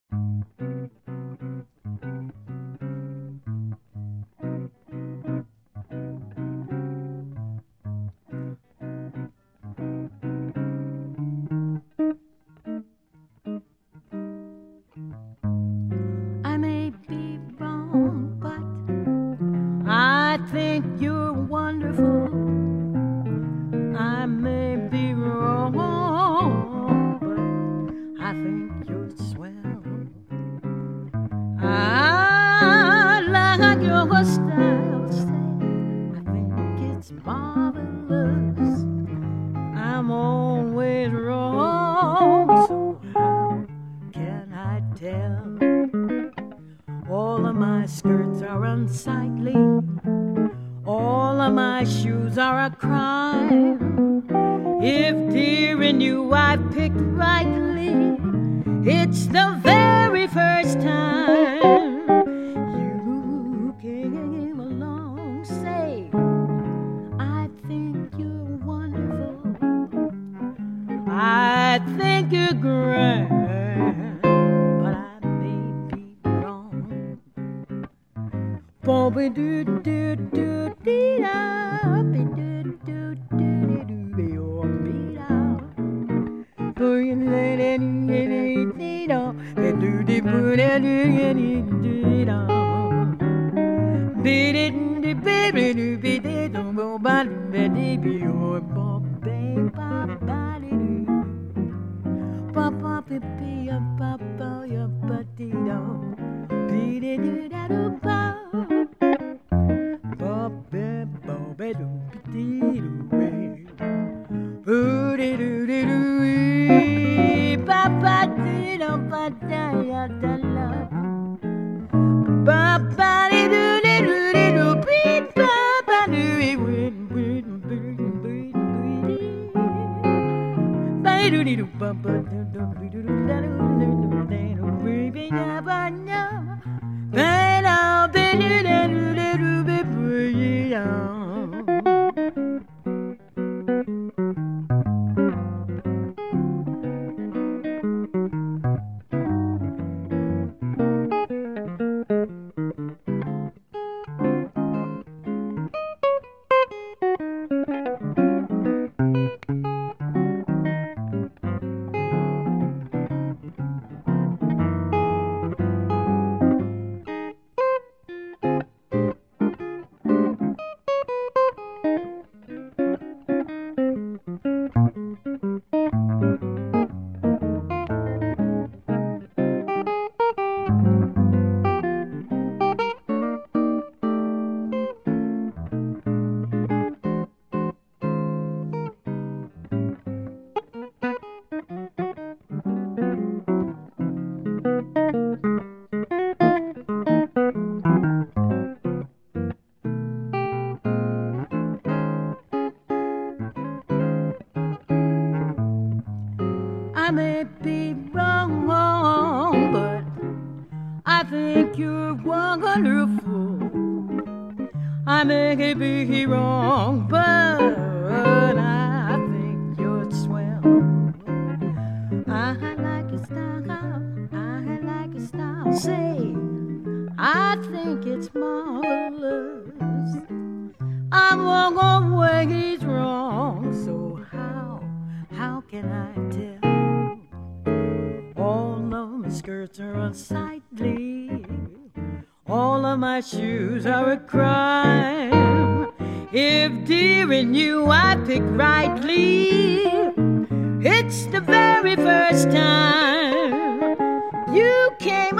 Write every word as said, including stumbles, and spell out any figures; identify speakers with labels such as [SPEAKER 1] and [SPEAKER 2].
[SPEAKER 1] I may be wrong, but I think you're wonderful. I may be wrong, but I think you're swell. I like your style, say I think it's marvelous. I'm always wrong, so how can I tell? All of my skirts are unsightly, all of my shoes are a crime. If dear in you I picked rightly, it's the very first time you came along. Say, I think you're wonderful, I think you're grand, but I may be wrong. Bobby do do do do dee da, be do do do do do be oh be da. Do you let it dee da, be do di put it dee dee da. Be di di baby do be di do bo ba do be di be oh bo be ba ba di do. Ba ba be be ya ba ba ya ba di do. Be di do da do ba. I may be wrong, wrong, but I think you're wonderful. I may be wrong, but I think you're swell. I like your style, I like your style. Say, I think it's marvelous. I'm always wrong, so how, how can I tell? All of my skirts are unsightly, all of my shoes are a crime. If dear in you I pick rightly, it's the very first time you came